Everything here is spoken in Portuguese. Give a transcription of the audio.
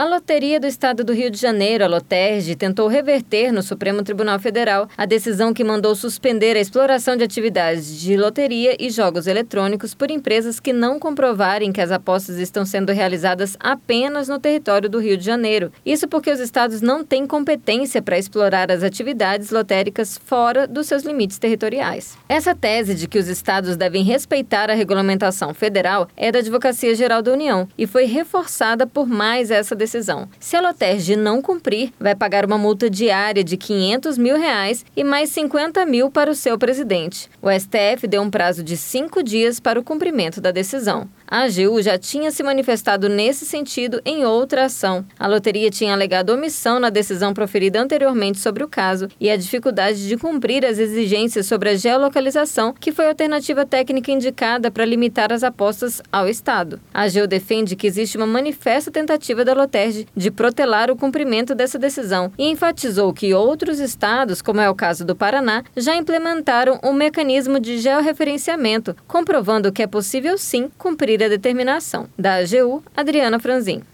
A Loteria do Estado do Rio de Janeiro, a Lotérj, tentou reverter no Supremo Tribunal Federal a decisão que mandou suspender a exploração de atividades de loteria e jogos eletrônicos por empresas que não comprovarem que as apostas estão sendo realizadas apenas no território do Rio de Janeiro. Isso porque os estados não têm competência para explorar as atividades lotéricas fora dos seus limites territoriais. Essa tese de que os estados devem respeitar a regulamentação federal é da Advocacia Geral da União e foi reforçada por mais essa decisão. Se a Lotérj não cumprir, vai pagar uma multa diária de R$500 mil e mais 50 mil para o seu presidente. O STF deu um prazo de 5 dias para o cumprimento da decisão. A AGU já tinha se manifestado nesse sentido em outra ação. A loteria tinha alegado omissão na decisão proferida anteriormente sobre o caso e a dificuldade de cumprir as exigências sobre a geolocalização, que foi a alternativa técnica indicada para limitar as apostas ao Estado. A AGU defende que existe uma manifesta tentativa da Lotérj de protelar o cumprimento dessa decisão e enfatizou que outros estados, como é o caso do Paraná, já implementaram um mecanismo de georreferenciamento, comprovando que é possível sim cumprir a determinação. Da AGU, Adriana Franzin.